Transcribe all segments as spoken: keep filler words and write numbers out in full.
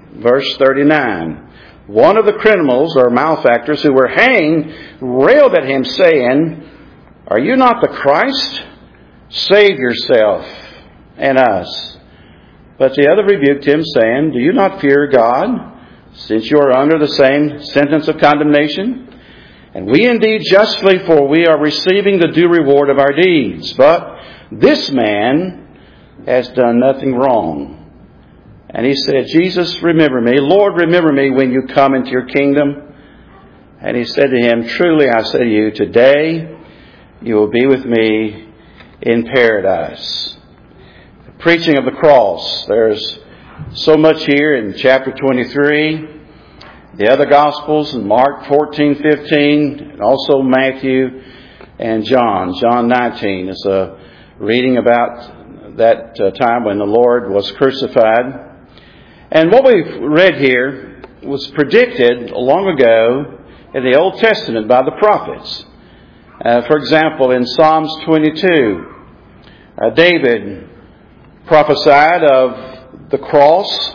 verse thirty-nine. One of the criminals or malefactors who were hanged railed at him, saying, "Are you not the Christ? Save yourself and us." But the other rebuked him, saying, "Do you not fear God, since you are under the same sentence of condemnation? And we indeed justly, for we are receiving the due reward of our deeds. But this man has done nothing wrong." And he said, "Jesus, remember me. Lord, remember me when you come into your kingdom." And he said to him, "Truly I say to you, today you will be with me in paradise." The preaching of the cross. There's so much here in chapter twenty-three. The other Gospels in Mark fourteen, fifteen, and also Matthew and John. John nineteen is a reading about that uh, time when the Lord was crucified. And what we've read here was predicted long ago in the Old Testament by the prophets. Uh, for example, in Psalms twenty-two, uh, David prophesied of the cross.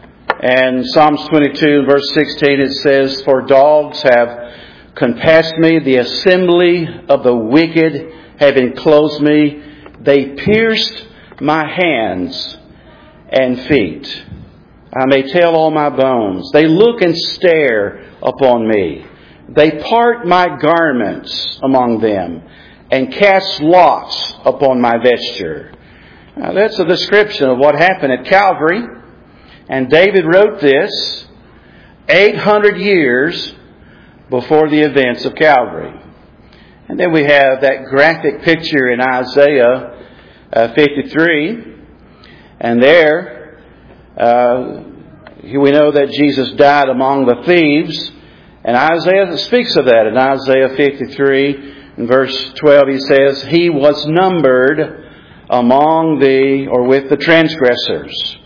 And Psalms twenty-two, verse sixteen, it says, "For dogs have compassed me, the assembly of the wicked have enclosed me. They pierced my hands and feet. I may tell all my bones. They look and stare upon me. They part my garments among them and cast lots upon my vesture." Now, that's a description of what happened at Calvary. And David wrote this eight hundred years before the events of Calvary. And then we have that graphic picture in Isaiah uh, fifty-three. And there, uh, we know that Jesus died among the thieves. And Isaiah speaks of that in Isaiah fifty-three. In verse twelve, he says, "He was numbered among the, or with the transgressors."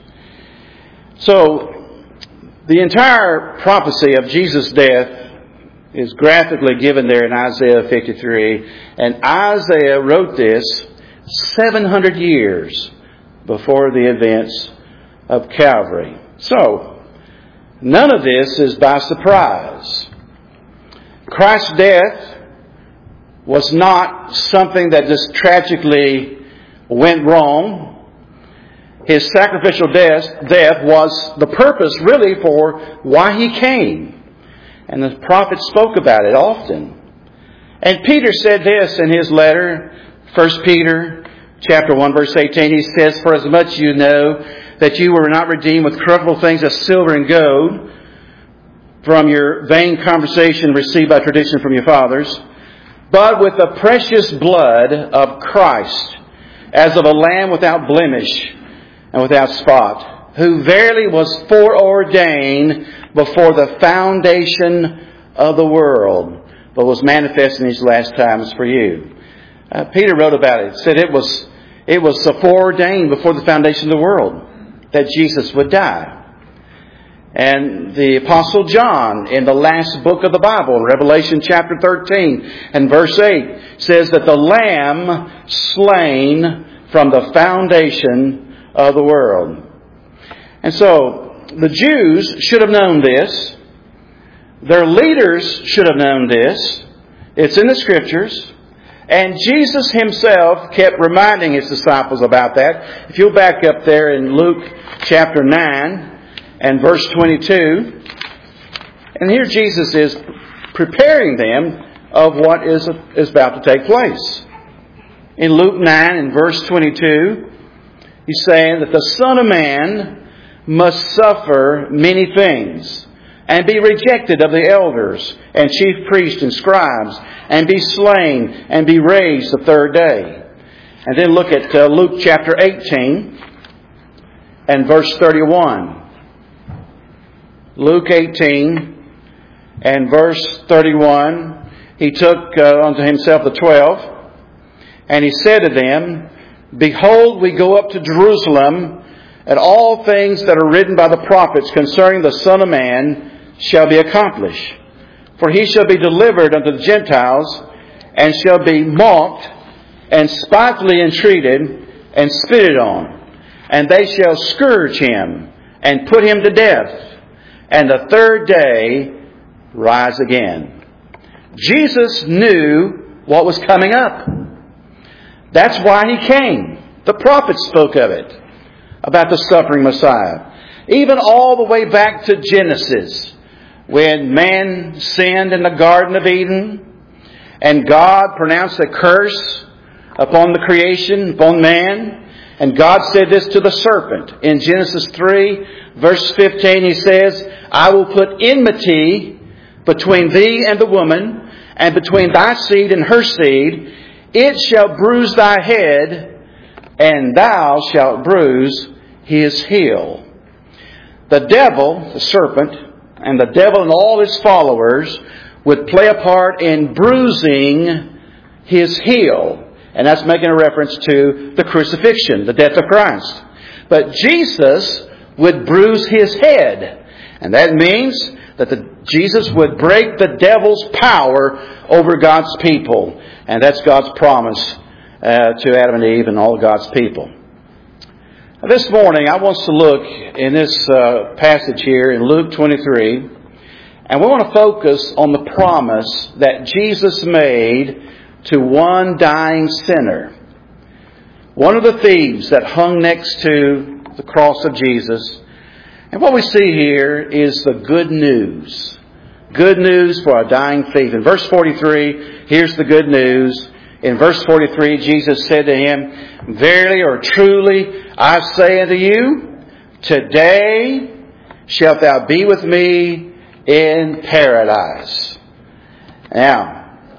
So, the entire prophecy of Jesus' death is graphically given there in Isaiah fifty-three. And Isaiah wrote this seven hundred years before the events of Calvary. So, none of this is by surprise. Christ's death was not something that just tragically went wrong. His sacrificial death, death was the purpose really for why he came. And the prophets spoke about it often. And Peter said this in his letter, First Peter chapter one, verse eighteen. He says, "For as much you know that you were not redeemed with corruptible things as silver and gold from your vain conversation received by tradition from your fathers, but with the precious blood of Christ, as of a lamb without blemish and without spot, who verily was foreordained before the foundation of the world, but was manifest in these last times for you." Uh, Peter wrote about it. He said it was it was foreordained before the foundation of the world that Jesus would die. And the Apostle John, in the last book of the Bible, in Revelation chapter thirteen and verse eight, says that the Lamb slain from the foundation of the world. And so, the Jews should have known this. Their leaders should have known this. It's in the Scriptures. And Jesus himself kept reminding his disciples about that. If you'll back up there in Luke chapter nine and verse twenty-two. And here Jesus is preparing them of what is, is about to take place. In Luke nine and verse twenty-two, he's saying that the Son of Man must suffer many things, and be rejected of the elders and chief priests and scribes, and be slain, and be raised the third day. And then look at uh, Luke chapter eighteen and verse thirty-one. Luke eighteen and verse thirty-one. He took uh, unto himself the twelve, and he said to them, "Behold, we go up to Jerusalem, and all things that are written by the prophets concerning the Son of Man shall be accomplished. For he shall be delivered unto the Gentiles, and shall be mocked, and spitefully entreated, and spitted on. And they shall scourge him, and put him to death. and the third day rise again. Jesus knew what was coming up. That's why He came. The prophets spoke of it, about the suffering Messiah. Even all the way back to Genesis, when man sinned in the Garden of Eden, and God pronounced a curse upon the creation, upon man. And God said this to the serpent. In Genesis three, verse fifteen, He says, I will put enmity between thee and the woman, and between thy seed and her seed. It shall bruise thy head, and thou shalt bruise his heel. The devil, the serpent, and the devil and all his followers would play a part in bruising his heel. And that's making a reference to the crucifixion, the death of Christ. But Jesus would bruise His head. And that means that the, Jesus would break the devil's power over God's people. And that's God's promise uh, to Adam and Eve and all of God's people. Now, this morning, I want us to look in this uh, passage here in Luke twenty-three. And we want to focus on the promise that Jesus made to one dying sinner. One of the thieves that hung next to the cross of Jesus. And what we see here is the good news. Good news for a dying thief. In verse forty-three, here's the good news. In verse forty-three, Jesus said to him, Verily or truly, I say unto you, today shalt thou be with me in paradise. Now,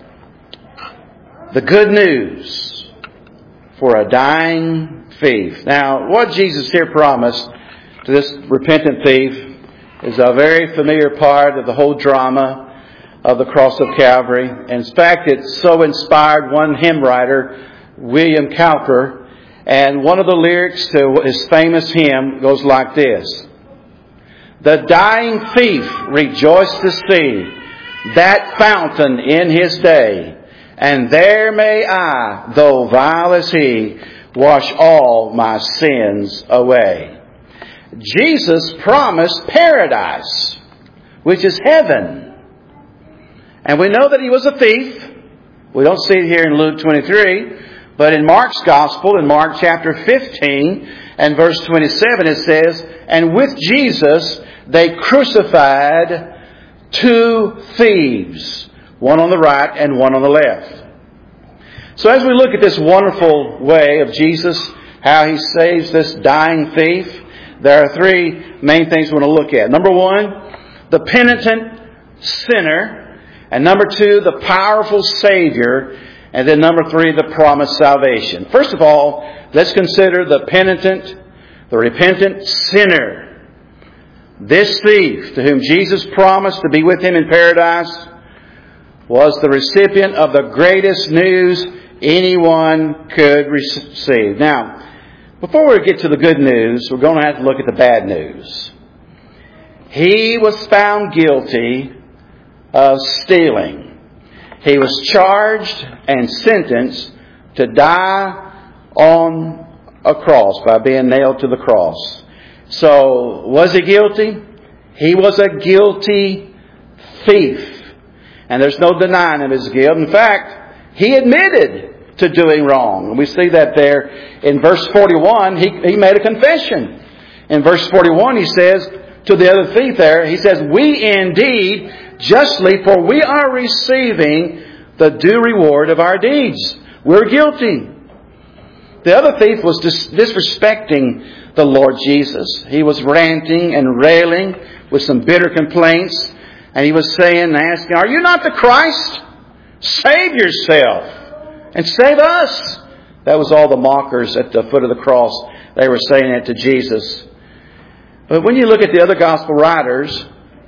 the good news for a dying thief. Now, what Jesus here promised to this repentant thief is a very familiar part of the whole drama of the cross of Calvary. In fact, it so inspired one hymn writer, William Cowper, and one of the lyrics to his famous hymn goes like this. The dying thief rejoiced to see that fountain in his day, and there may I, though vile as he, wash all my sins away. Jesus promised paradise, which is heaven. And we know that He was a thief. We don't see it here in Luke twenty-three. But in Mark's Gospel, in Mark chapter fifteen and verse twenty-seven, it says, And with Jesus they crucified two thieves, one on the right and one on the left. So as we look at this wonderful way of Jesus, how He saves this dying thief, there are three main things we want to look at. Number one, the penitent sinner. And number two, the powerful Savior. And then number three, the promised salvation. First of all, let's consider the penitent, the repentant sinner. This thief, to whom Jesus promised to be with Him in paradise, was the recipient of the greatest news anyone could receive. Now, before we get to the good news, we're going to have to look at the bad news. He was found guilty of stealing. He was charged and sentenced to die on a cross by being nailed to the cross. So, was he guilty? He was a guilty thief. And there's no denying of his guilt. In fact, he admitted to doing wrong. And we see that there in verse forty-one. He, he made a confession. In verse forty-one, he says to the other thief there, he says, We indeed justly, for we are receiving the due reward of our deeds. We're guilty. The other thief was dis- disrespecting the Lord Jesus. He was ranting and railing with some bitter complaints. And he was saying and asking, Are you not the Christ? Save yourself and save us. That was all the mockers at the foot of the cross. They were saying it to Jesus. But when you look at the other gospel writers,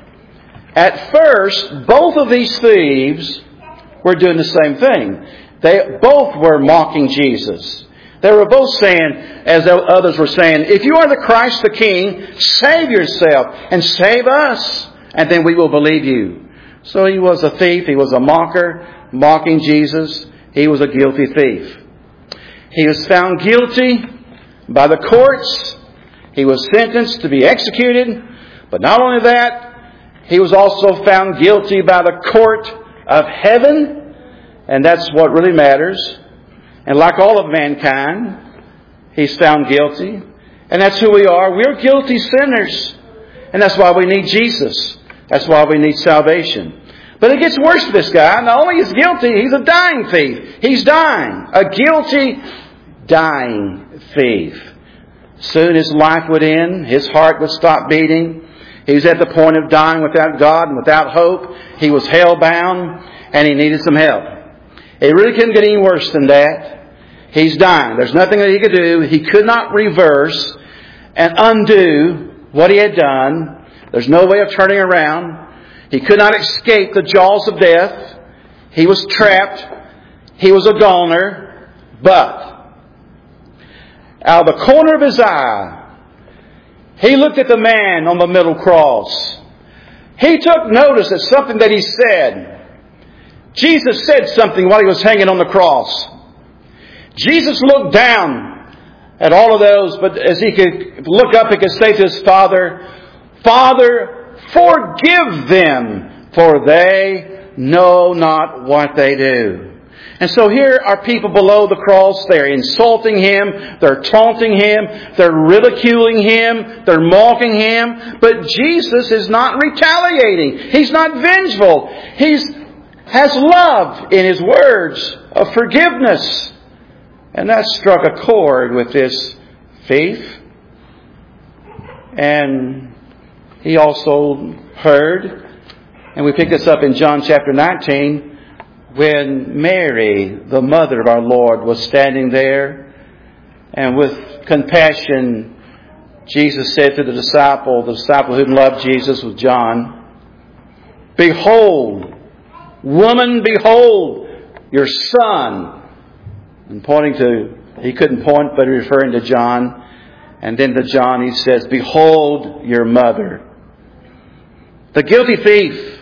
at first, both of these thieves were doing the same thing. They both were mocking Jesus. They were both saying, as others were saying, If you are the Christ the King, save yourself and save us, and then we will believe you. So he was a thief. He was a mocker, mocking Jesus. He was a guilty thief. He was found guilty by the courts. He was sentenced to be executed. But not only that, he was also found guilty by the court of heaven. And that's what really matters. And like all of mankind, he's found guilty. And that's who we are. We're guilty sinners. And that's why we need Jesus. That's why we need salvation. But it gets worse for this guy. Not only is he guilty, he's a dying thief. He's dying. A guilty, dying thief. Soon his life would end. His heart would stop beating. He was at the point of dying without God and without hope. He was hell-bound and he needed some help. It really couldn't get any worse than that. He's dying. There's nothing that he could do. He could not reverse and undo what he had done. There's no way of turning around. He could not escape the jaws of death. He was trapped. He was a goner. But out of the corner of his eye, he looked at the man on the middle cross. He took notice of something that he said. Jesus said something while he was hanging on the cross. Jesus looked down at all of those, but as he could look up, he could say to his Father, Father, forgive them, for they know not what they do. And so here are people below the cross. They're insulting Him. They're taunting Him. They're ridiculing Him. They're mocking Him. But Jesus is not retaliating. He's not vengeful. He has love in His words of forgiveness. And that struck a chord with this thief. And he also heard, and we pick this up in John chapter nineteen, when Mary, the mother of our Lord, was standing there, and with compassion, Jesus said to the disciple, the disciple who loved Jesus was John, Behold, woman, behold, your son. And pointing to, he couldn't point, but referring to John. And then to John he says, Behold your mother. The guilty thief,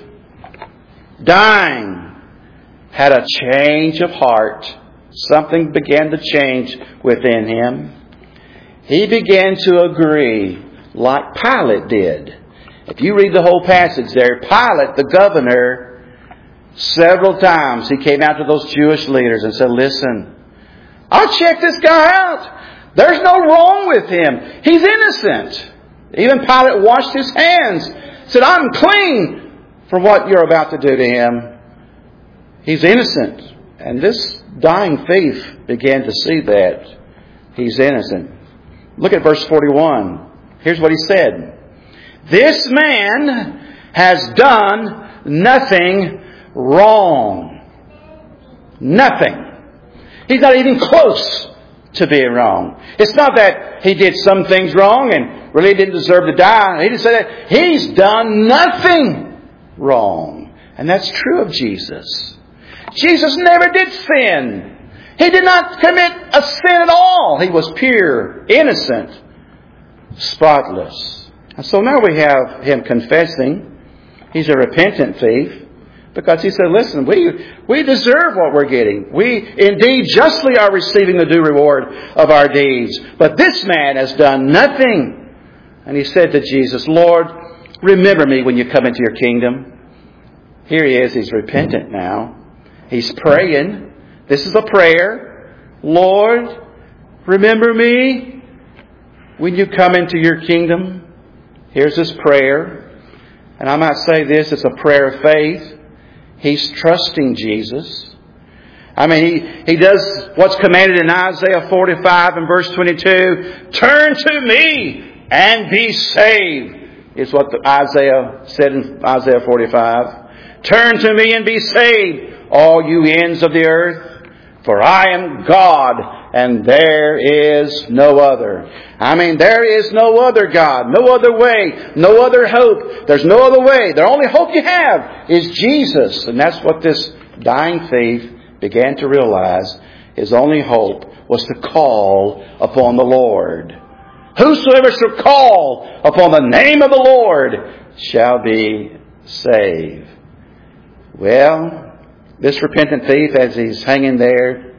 dying, had a change of heart. Something began to change within him. He began to agree like Pilate did. If you read the whole passage there, Pilate, the governor, several times he came out to those Jewish leaders and said, Listen, I'll check this guy out. There's no wrong with him. He's innocent. Even Pilate washed his hands. Said, I'm clean for what you're about to do to him. He's innocent. And this dying thief began to see that. He's innocent. Look at verse forty-one. Here's what he said. This man has done nothing wrong. Nothing. He's not even close to being wrong. It's not that he did some things wrong and really didn't deserve to die. He didn't say that. He's done nothing wrong. And that's true of Jesus. Jesus never did sin. He did not commit a sin at all. He was pure, innocent, spotless. And so now we have him confessing he's a repentant thief. Because he said, listen, we we deserve what we're getting. We indeed justly are receiving the due reward of our deeds. But this man has done nothing. And he said to Jesus, Lord, remember me when you come into your kingdom. Here he is. He's repentant now. He's praying. This is a prayer. Lord, remember me when you come into your kingdom. Here's his prayer. And I might say this, it's a prayer of faith. He's trusting Jesus. I mean, he, he does what's commanded in Isaiah forty-five and verse twenty-two. Turn to me and be saved, is what the Isaiah said in Isaiah forty-five. Turn to me and be saved, all you ends of the earth. For I am God, and there is no other. I mean, there is no other God, no other way, no other hope. There's no other way. The only hope you have is Jesus. And that's what this dying thief began to realize. His only hope was to call upon the Lord. Whosoever shall call upon the name of the Lord shall be saved. Well, this repentant thief, as he's hanging there,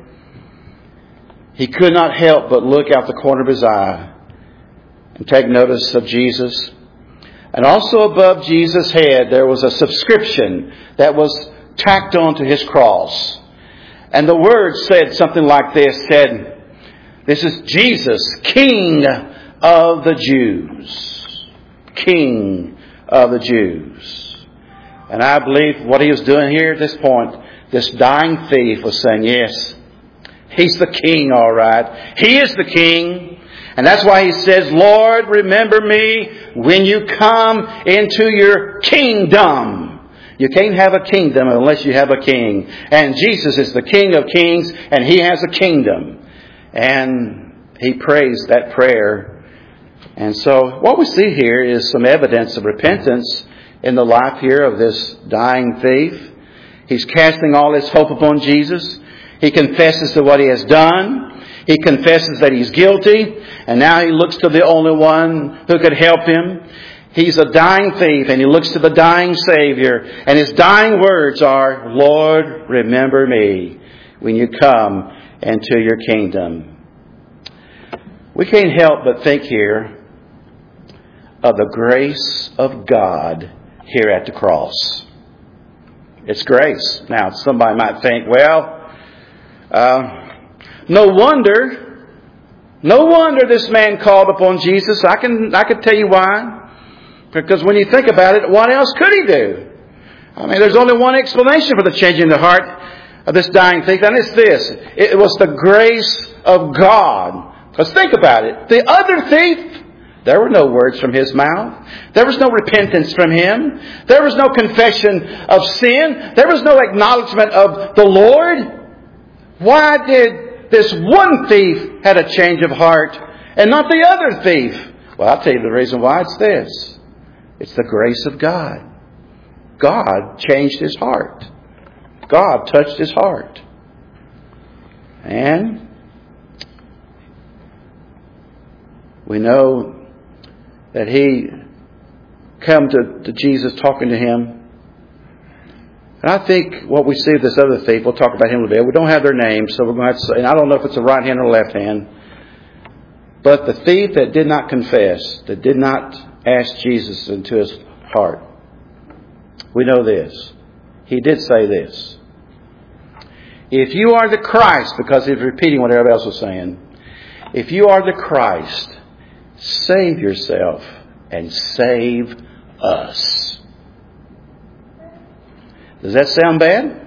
he could not help but look out the corner of his eye and take notice of Jesus. And also above Jesus' head there was a subscription that was tacked onto his cross. And the words said something like this, said, "This is Jesus, King of the Jews." King of the Jews. And I believe what he was doing here at this point, this dying thief was saying, yes, he's the King, all right. He is the King. And that's why he says, "Lord, remember me when you come into your kingdom." You can't have a kingdom unless you have a king. And Jesus is the King of kings, and he has a kingdom. And he prays that prayer. And so what we see here is some evidence of repentance in the life here of this dying thief. He's casting all his hope upon Jesus. He confesses to what he has done. He confesses that he's guilty. And now he looks to the only one who could help him. He's a dying thief, and he looks to the dying Savior. And his dying words are, "Lord, remember me when you come into your kingdom." We can't help but think here of the grace of God here at the cross. It's grace. Now, somebody might think, well, uh, no wonder, no wonder this man called upon Jesus. I can, I can tell you why. Because when you think about it, what else could he do? I mean, there's only one explanation for the changing of the heart of this dying thief, and it's this. It was the grace of God. Because think about it. The other thief, there were no words from his mouth. There was no repentance from him. There was no confession of sin. There was no acknowledgement of the Lord. Why did this one thief had a change of heart and not the other thief? Well, I'll tell you the reason why. It's this. It's the grace of God. God changed his heart. God touched his heart. And we know that he come to, to Jesus talking to him. And I think what we see of this other thief, we'll talk about him a little bit. We don't have their names, so we're going to have to say, and I don't know if it's a right hand or left hand. But the thief that did not confess, that did not ask Jesus into his heart, we know this. He did say this. If you are the Christ, because he's repeating what everybody else was saying, if you are the Christ, save yourself and save us. Does that sound bad?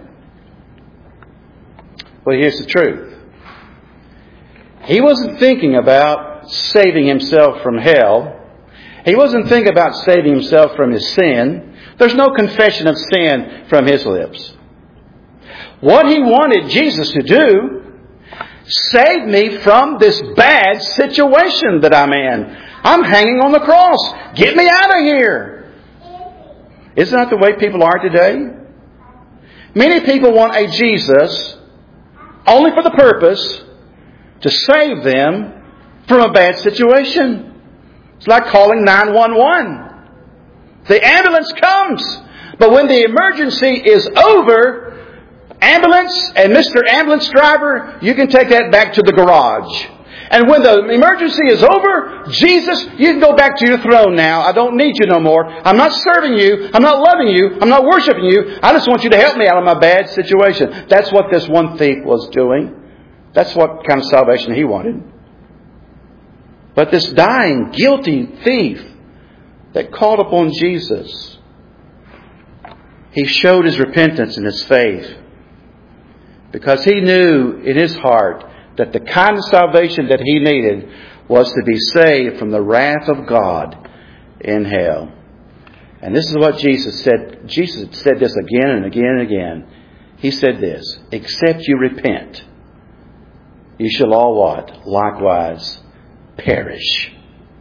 Well, here's the truth. He wasn't thinking about saving himself from hell. He wasn't thinking about saving himself from his sin. There's no confession of sin from his lips. What he wanted Jesus to do, save me from this bad situation that I'm in. I'm hanging on the cross. Get me out of here. Isn't that the way people are today? Many people want a Jesus only for the purpose to save them from a bad situation. It's like calling nine one one. The ambulance comes, but when the emergency is over, ambulance and Mister Ambulance Driver, you can take that back to the garage. And when the emergency is over, Jesus, you can go back to your throne now. I don't need you no more. I'm not serving you. I'm not loving you. I'm not worshiping you. I just want you to help me out of my bad situation. That's what this one thief was doing. That's what kind of salvation he wanted. But this dying, guilty thief that called upon Jesus, he showed his repentance and his faith. Because he knew in his heart that the kind of salvation that he needed was to be saved from the wrath of God in hell. And this is what Jesus said. Jesus said this again and again and again. He said this, except you repent, you shall all what? Likewise perish.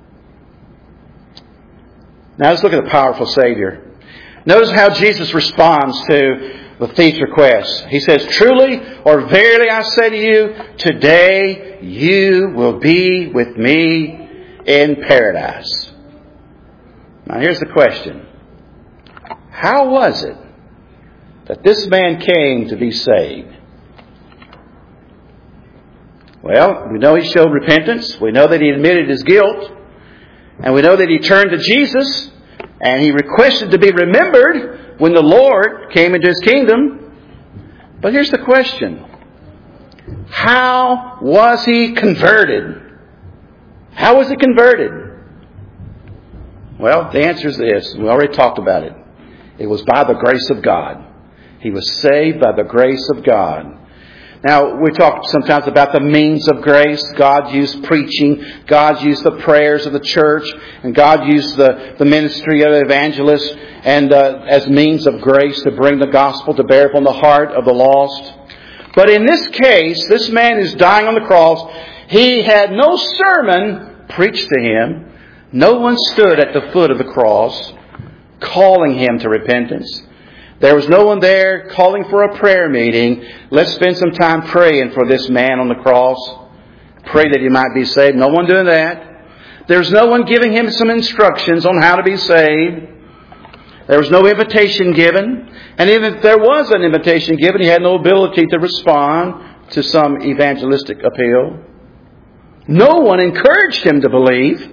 Now let's look at the powerful Savior. Notice how Jesus responds to the thief's request. He says, truly or verily I say to you, today you will be with me in paradise. Now here's the question. How was it that this man came to be saved? Well, we know he showed repentance. We know that he admitted his guilt. And we know that he turned to Jesus. And he requested to be remembered when the Lord came into His kingdom. But here's the question. How was he converted? How was he converted? Well, the answer is this. We already talked about it. It was by the grace of God. He was saved by the grace of God. Now, we talk sometimes about the means of grace. God used preaching. God used the prayers of the church. And God used the, the ministry of the evangelists and uh, as means of grace to bring the gospel to bear upon the heart of the lost. But in this case, this man is dying on the cross. He had no sermon preached to him. No one stood at the foot of the cross calling him to repentance. There was no one there calling for a prayer meeting. Let's spend some time praying for this man on the cross. Pray that he might be saved. No one doing that. There's no one giving him some instructions on how to be saved. There was no invitation given. And even if there was an invitation given, he had no ability to respond to some evangelistic appeal. No one encouraged him to believe.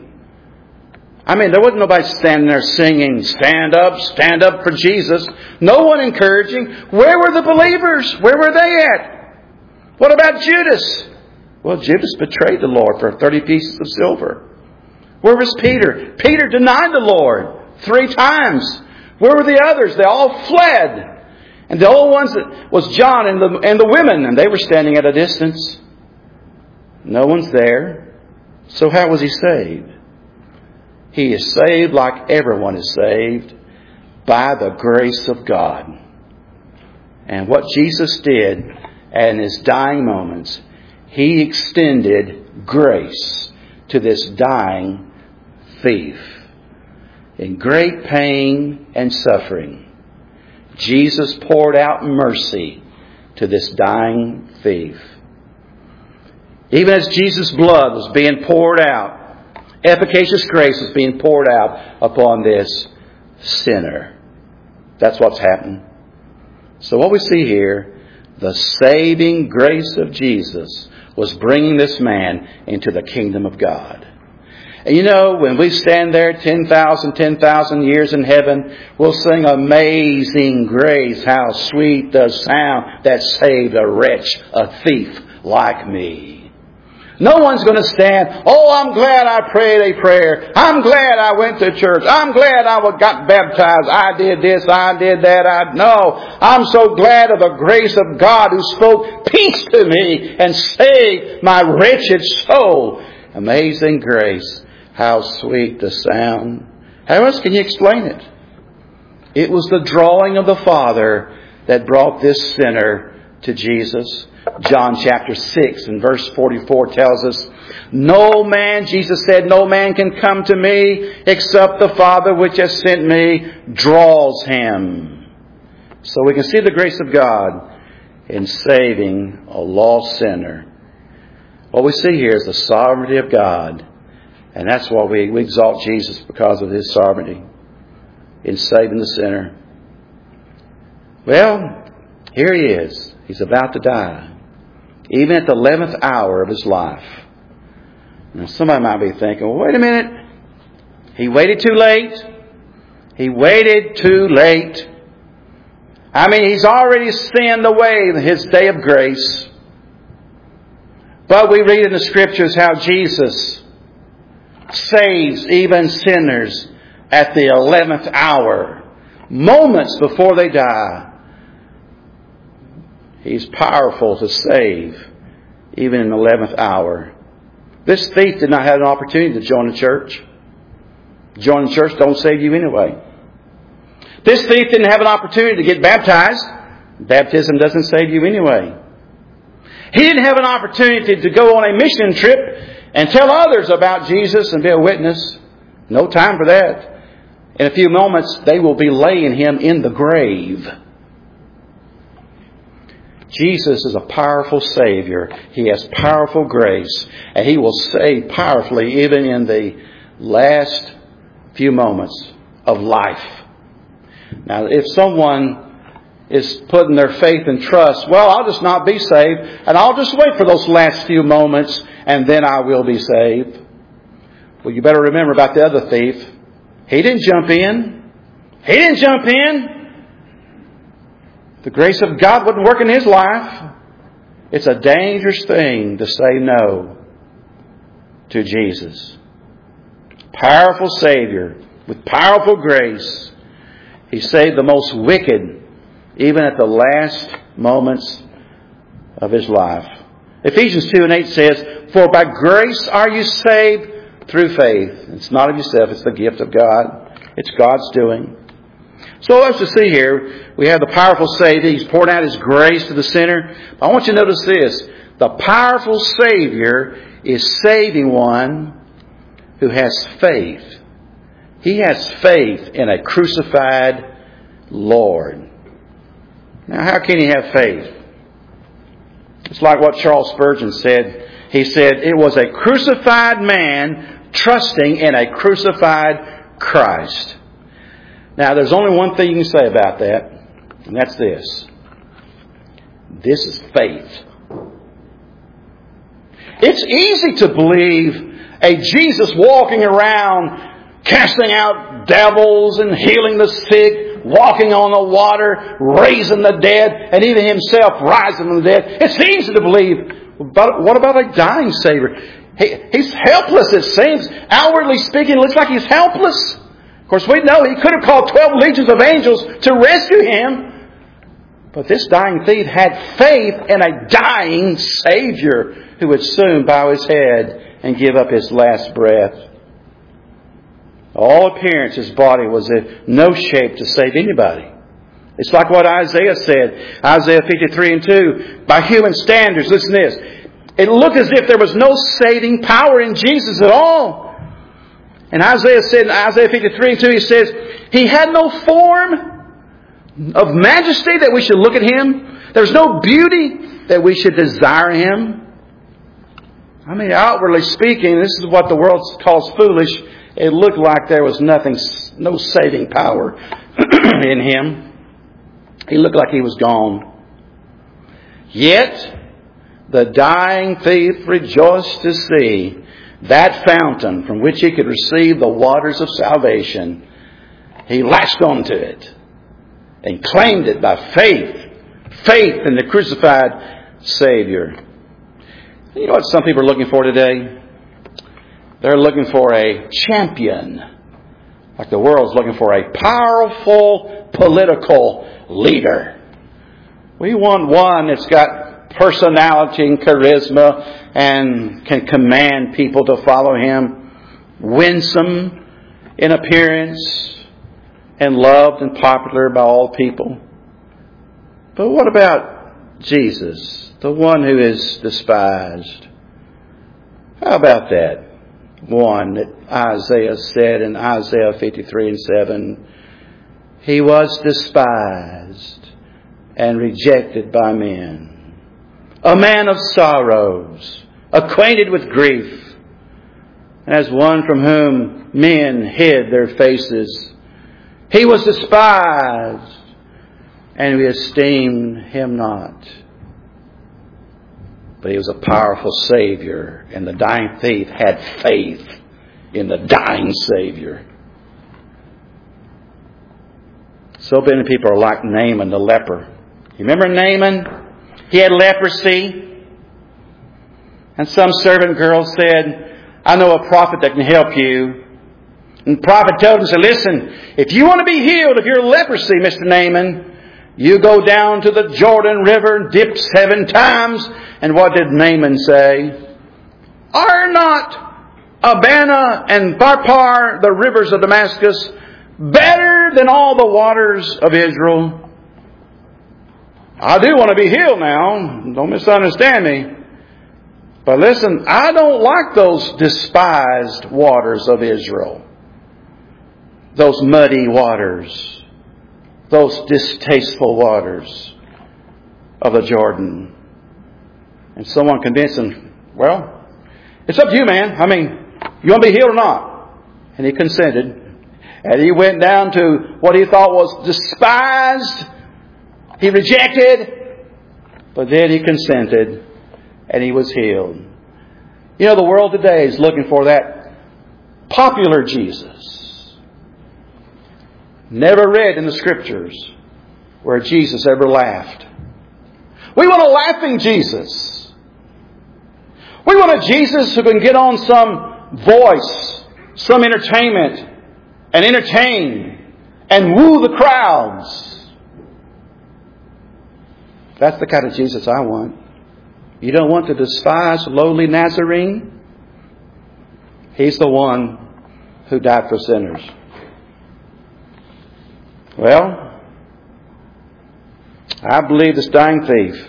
I mean, there wasn't nobody standing there singing, stand up, stand up for Jesus. No one encouraging. Where were the believers? Where were they at? What about Judas? Well, Judas betrayed the Lord for thirty pieces of silver. Where was Peter? Peter denied the Lord three times. Where were the others? They all fled. And the only ones that was John and the, and the women, and they were standing at a distance. No one's there. So how was he saved? He is saved like everyone is saved by the grace of God. And what Jesus did in His dying moments, He extended grace to this dying thief. In great pain and suffering, Jesus poured out mercy to this dying thief. Even as Jesus' blood was being poured out, efficacious grace was being poured out upon this sinner. That's what's happened. So what we see here, the saving grace of Jesus was bringing this man into the kingdom of God. And you know, when we stand there ten thousand, ten thousand years in heaven, we'll sing Amazing Grace, how sweet the sound that saved a wretch, a thief like me. No one's going to stand, oh, I'm glad I prayed a prayer. I'm glad I went to church. I'm glad I got baptized. I did this, I did that. I No, I'm so glad of the grace of God who spoke peace to me and saved my wretched soul. Amazing grace. How sweet the sound. How else can you explain it? It was the drawing of the Father that brought this sinner to Jesus. John chapter six and verse forty-four tells us, no man, Jesus said, no man can come to me except the Father which has sent me draws him. So we can see the grace of God in saving a lost sinner. What we see here is the sovereignty of God. And that's why we, we exalt Jesus, because of His sovereignty in saving the sinner. Well, here he is. He's about to die. Even at the eleventh hour of his life. Now somebody might be thinking, well, wait a minute. He waited too late. He waited too late. I mean, he's already sinned away his day of grace. But we read in the Scriptures how Jesus saves even sinners at the eleventh hour. Moments before they die. He's powerful to save even in the eleventh hour. This thief did not have an opportunity to join the church. Joining the church don't save you anyway. This thief didn't have an opportunity to get baptized. Baptism doesn't save you anyway. He didn't have an opportunity to go on a mission trip and tell others about Jesus and be a witness. No time for that. In a few moments, they will be laying him in the grave. Jesus is a powerful Savior. He has powerful grace. And He will save powerfully even in the last few moments of life. Now, if someone is putting their faith and trust, well, I'll just not be saved, and I'll just wait for those last few moments, and then I will be saved. Well, you better remember about the other thief. He didn't jump in. He didn't jump in. The grace of God wouldn't work in his life. It's a dangerous thing to say no to Jesus. Powerful Savior with powerful grace. He saved the most wicked even at the last moments of his life. Ephesians two and eight says, "For by grace are you saved through faith." It's not of yourself, it's the gift of God. It's God's doing. So let's just see here, we have the powerful Savior. He's poured out His grace to the sinner. I want you to notice this. The powerful Savior is saving one who has faith. He has faith in a crucified Lord. Now, how can he have faith? It's like what Charles Spurgeon said. He said, it was a crucified man trusting in a crucified Christ. Now, there's only one thing you can say about that, and that's this. This is faith. It's easy to believe a Jesus walking around casting out devils and healing the sick, walking on the water, raising the dead, and even Himself rising from the dead. It's easy to believe. But what about a dying Savior? He, he's helpless, it seems. Outwardly speaking, it looks like He's helpless. Of course, we know He could have called twelve legions of angels to rescue Him. But this dying thief had faith in a dying Savior who would soon bow His head and give up His last breath. All appearance, His body was in no shape to save anybody. It's like what Isaiah said, Isaiah fifty-three and two. By human standards, listen to this. It looked as if there was no saving power in Jesus at all. And Isaiah said in Isaiah fifty-three and two, he says, He had no form of majesty that we should look at Him. There's no beauty that we should desire Him. I mean, outwardly speaking, this is what the world calls foolish. It looked like there was nothing, no saving power in Him. He looked like He was gone. Yet, the dying thief rejoiced to see that fountain from which he could receive the waters of salvation. He latched onto it and claimed it by faith. Faith in the crucified Savior. You know what some people are looking for today? They're looking for a champion. Like the world's looking for a powerful political leader. We want one that's got personality and charisma and can command people to follow him. Winsome in appearance and loved and popular by all people. But what about Jesus, the one who is despised? How about that one that Isaiah said in Isaiah fifty-three and seven? He was despised and rejected by men. A man of sorrows, acquainted with grief, as one from whom men hid their faces. He was despised, and we esteemed Him not. But He was a powerful Savior, and the dying thief had faith in the dying Savior. So many people are like Naaman the leper. You remember Naaman? He had leprosy. And some servant girl said, I know a prophet that can help you. And the prophet told him, said, listen, if you want to be healed of your leprosy, Mister Naaman, you go down to the Jordan River and dip seven times. And what did Naaman say? Are not Abana and Pharpar, the rivers of Damascus, better than all the waters of Israel? I do want to be healed now. Don't misunderstand me. But listen, I don't like those despised waters of Israel. Those muddy waters. Those distasteful waters of the Jordan. And someone convinced him, well, it's up to you, man. I mean, you want to be healed or not? And he consented. And he went down to what he thought was despised. He rejected. But then he consented. And he was healed. You know, the world today is looking for that popular Jesus. never read in the Scriptures where Jesus ever laughed. We want a laughing Jesus. We want a Jesus who can get on some voice, some entertainment, and entertain and woo the crowds. That's the kind of Jesus I want. You don't want the despised, lowly Nazarene? He's the one who died for sinners. Well, I believe this dying thief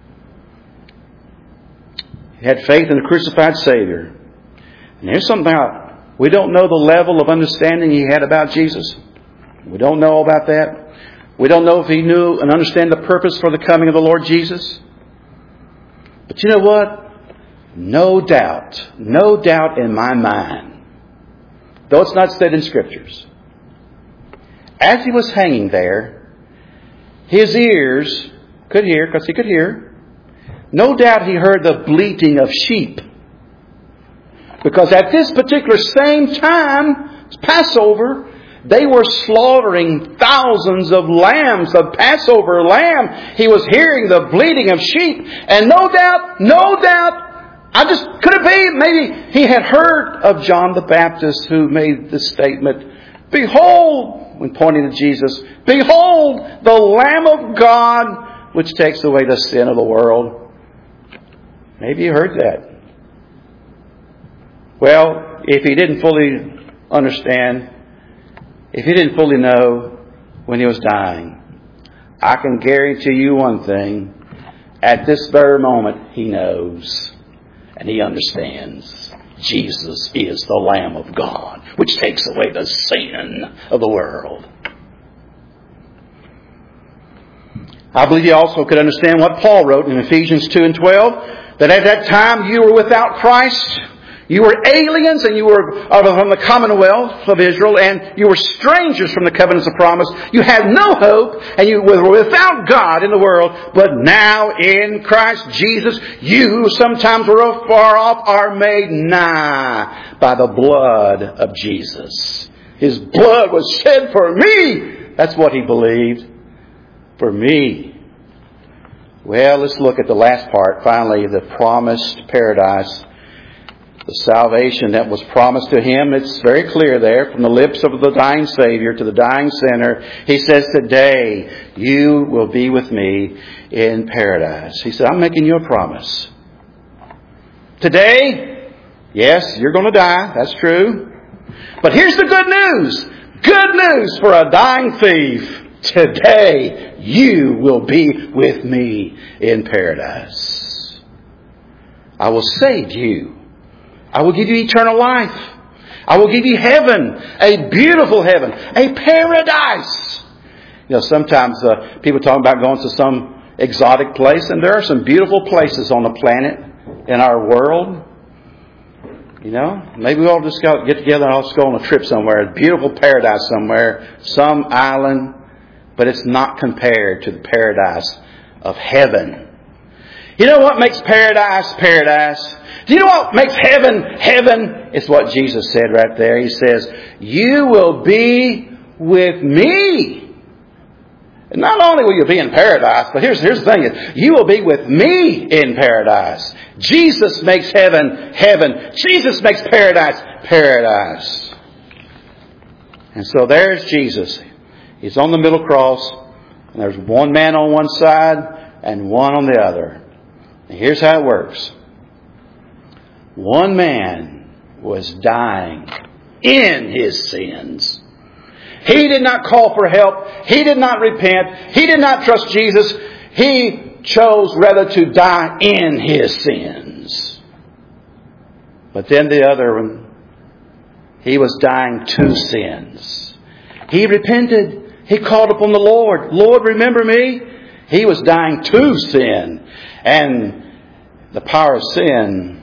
had faith in the crucified Savior. And here's something out. We don't know the level of understanding he had about Jesus. We don't know about that. We don't know if he knew and understood the purpose for the coming of the Lord Jesus. But you know what? No doubt, no doubt in my mind, though it's not said in Scriptures, as he was hanging there, his ears could hear, because he could hear. No doubt he heard the bleating of sheep. Because at this particular same time, Passover, they were slaughtering thousands of lambs, of Passover lamb. He was hearing the bleating of sheep. And no doubt, no doubt, I just, could it be, maybe he had heard of John the Baptist who made the statement, "Behold," when pointing to Jesus, "Behold, the Lamb of God, which takes away the sin of the world." Maybe you heard that. Well, if he didn't fully understand, if he didn't fully know when he was dying, I can guarantee you one thing. At this very moment, he knows and he understands. Jesus is the Lamb of God, which takes away the sin of the world. I believe he also could understand what Paul wrote in Ephesians two and twelve, that at that time you were without Christ. You were aliens and you were from the commonwealth of Israel, and you were strangers from the covenants of promise. You had no hope and you were without God in the world. But now in Christ Jesus, you who sometimes were far off are made nigh by the blood of Jesus. His blood was shed for me. That's what he believed. For me. Well, let's look at the last part. Finally, the promised paradise. The salvation that was promised to him. It's very clear there from the lips of the dying Savior to the dying sinner. He says, "Today you will be with me in paradise." He said, "I'm making you a promise. Today, yes, you're going to die. That's true. But here's the good news. Good news for a dying thief. Today you will be with me in paradise. I will save you. I will give you eternal life. I will give you heaven, a beautiful heaven, a paradise." You know, sometimes uh, people talk about going to some exotic place, and there are some beautiful places on the planet in our world. You know, maybe we'll all just go, get together and all just go on a trip somewhere, a beautiful paradise somewhere, some island, but it's not compared to the paradise of heaven. You know what makes paradise paradise? Do you know what makes heaven heaven? It's what Jesus said right there. He says, "You will be with me." And not only will you be in paradise, but here's, here's the thing. You will be with me in paradise. Jesus makes heaven heaven. Jesus makes paradise paradise. And so there's Jesus. He's on the middle cross. And there's one man on one side and one on the other. And here's how it works. One man was dying in his sins. He did not call for help. He did not repent. He did not trust Jesus. He chose rather to die in his sins. But then the other one, he was dying to sins. He repented. He called upon the Lord. "Lord, remember me." He was dying to sin. And the power of sin,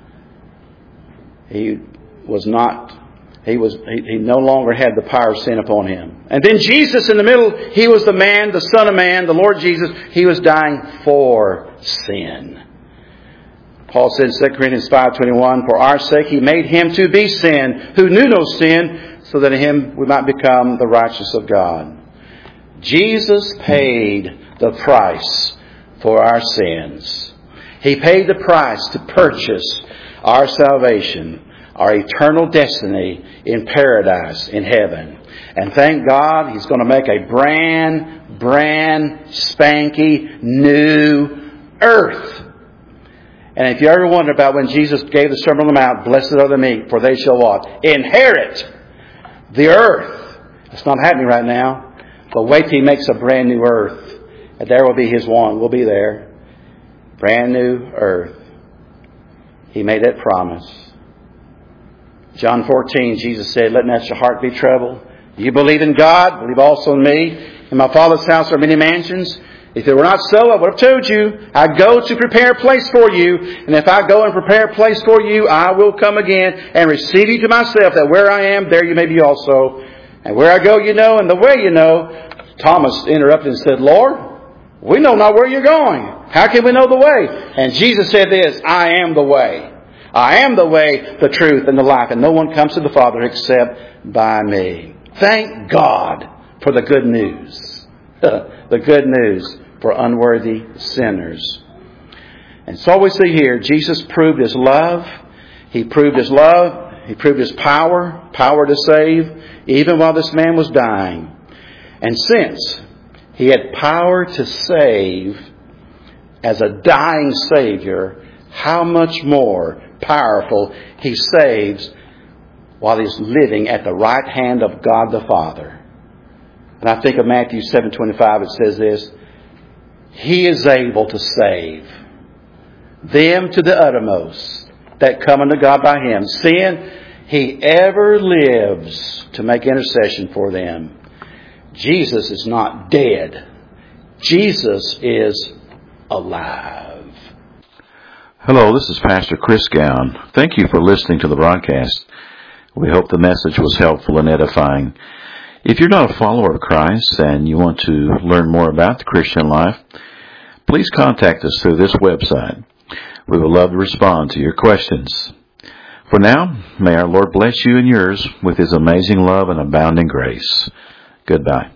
He was not, he was, he, he no longer had the power of sin upon him. And then Jesus in the middle, he was the man, the Son of Man, the Lord Jesus. He was dying for sin. Paul said in Second Corinthians five twenty-one, "For our sake he made him to be sin, who knew no sin, so that in Him we might become the righteousness of God. Jesus paid the price for our sins. He paid the price to purchase our salvation, our eternal destiny in paradise, in heaven. And thank God He's going to make a brand, brand, spanky, new earth. And if you ever wonder about when Jesus gave the Sermon on the Mount, blessed are the meek, for they shall what? Inherit the earth. It's not happening right now. But wait till He makes a brand new earth. And there will be His one. We'll be there. Brand new earth. He made that promise. John fourteen, Jesus said, let not your heart be troubled. You believe in God, believe also in me. In my Father's house are many mansions. If it were not so, I would have told you. I go to prepare a place for you. And if I go and prepare a place for you, I will come again and receive you to myself, that where I am, there you may be also. And where I go, you know, and the way you know. Thomas interrupted and said, Lord, we know not where you're going. How can we know the way? And Jesus said this, I am the way. I am the way, the truth, and the life. And no one comes to the Father except by me. Thank God for the good news. The good news for unworthy sinners. And so we see here, Jesus proved His love. He proved His love. He proved His power, power to save, even while this man was dying. And since He had power to save as a dying Savior, how much more powerful He saves while He's living at the right hand of God the Father. And I think of Matthew seven twenty-five, it says this, He is able to save them to the uttermost that come unto God by Him, seeing He ever lives to make intercession for them. Jesus is not dead. Jesus is alive. Hello, this is Pastor Chris Gown. Thank you for listening to the broadcast. We hope the message was helpful and edifying. If you're not a follower of Christ and you want to learn more about the Christian life, please contact us through this website. We would love to respond to your questions. For now, may our Lord bless you and yours with His amazing love and abounding grace. Goodbye.